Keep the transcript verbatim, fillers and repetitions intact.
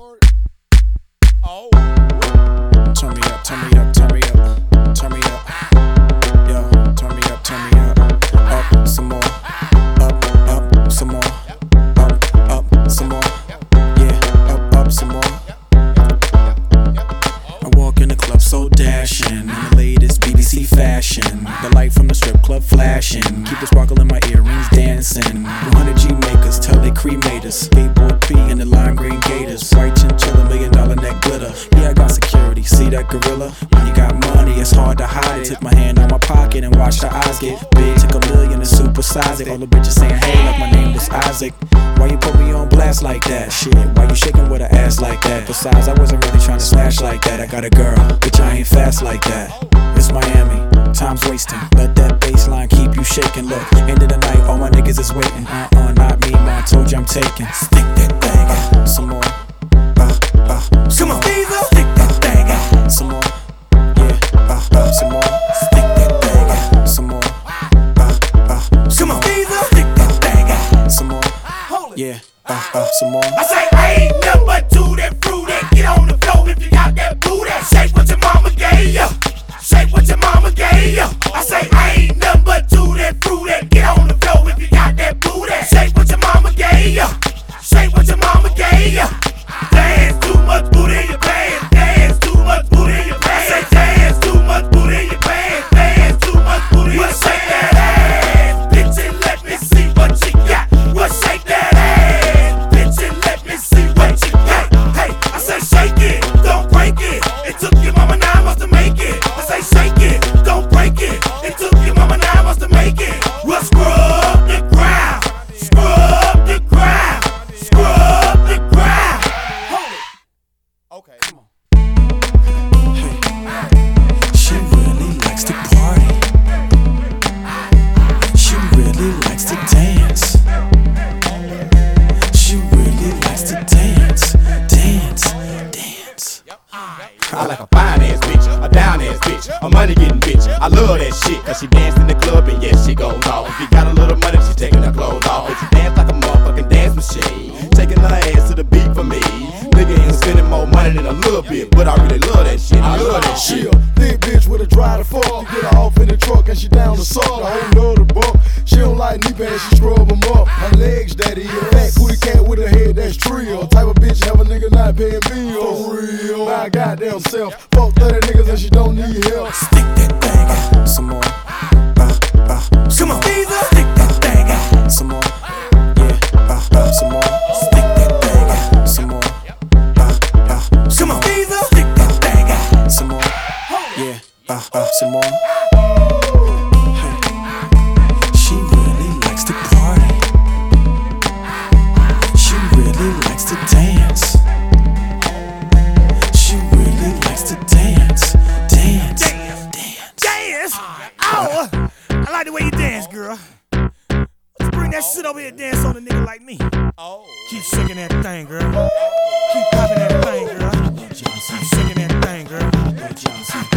part. Oh. Turn me up, turn me up, turn me up, turn me up. Yo, turn me up, turn me up. Up some more. Up, up some more. Up, up some more. Yeah, up, up some more. I walk in the club so dashing, in the latest B B C fashion. The light from the strip club flashing, keep the sparkle in my earrings dancing. one hundred G makers tell they cremate us. Skateboard P in the lime green gators. White chinchilla, million dollar neck glitter. Yeah, I got security, see that gorilla? When you got money, it's hard to hide it. Took my hand out my pocket and watched her eyes get big. Took a million and supersize it. All the bitches saying hey like my name was Isaac. Why you put me on blast like that? Shit, why you shaking with an ass like that? Besides, I wasn't really trying to smash like that. I got a girl, bitch, I ain't fast like that. It's Miami, time's wasting. Let that baseline keep you shaking. Look, end of the night, all my niggas is waiting. Uh-uh, not me, man, I told you I'm taking. Stick that thing out, some more. Uh, uh, come on, Diesel, stick that thing out, some more. Yeah, uh, uh, some more. Stick that thing out, some more. Uh, uh, come on, Diesel, stick that thing out, some more. Yeah, uh, uh, some more. I say I ain't nothing but two that fruit that get on the floor if you got that booty. Shake what your mama gave ya. Shake what your mama gave ya. I say I ain't nothing but two that fruit that get on the floor if you got that booty. Shake what your mama gave ya. Shake what your mama gave ya. Dance too much booty in your pants. Dance too much booty in your pants. I say dance too much booty in your pants. Dance too much booty in your pants. Shake that ass, bitch, and let me see what you got. Well, shake that ass, bitch, and let me see what you got. Hey, I say shake it, don't break it. It took your mama nine months to make it. I say shake it, don't break it. It took your mama nine months to make it. Well, scrub the ground, scrub the ground, scrub the ground. Hold it. Okay, come on. Hey, she really likes to party. She really likes to dance. She really likes to dance, dance, dance. I like a fine ass bitch, a down ass bitch, a money getting bitch. I love that shit, cause she dance in the club and yeah, she goes off. If you got a little money, she taking her clothes off. And she dance like a motherfucking dance machine, taking her ass to the beat for me. Nigga ain't spending more money than a little bit, but I really love that shit, I love that She shit. a thick bitch with a dry to fuck. You get her off in the truck and she down to suck. The whole love the buck. She don't like knee pads, she scrub them up. My legs, daddy, a fat booty cat with a head that's trio. Type of bitch have a nigga not paying bills. For real, my goddamn self. Fuck thirty niggas and she don't need help. Stick that thing out, some more. Uh, uh, Come on, Diesel, stick that thing out. some more. Yeah, uh, uh, some more. Stick that thing out, some more. Uh, uh, Come on, Diesel, stick that thing out. some more. Yeah, uh, uh, some more. Hey, she really likes to party. She really likes to dance. She really likes to dance, dance, dance. Dance? Oh, I like the way you dance, girl. Let's bring that shit over here and dance on a nigga like me. Oh. Keep shaking that thing, girl. Keep popping that thing, girl. Keep shaking that thing, girl.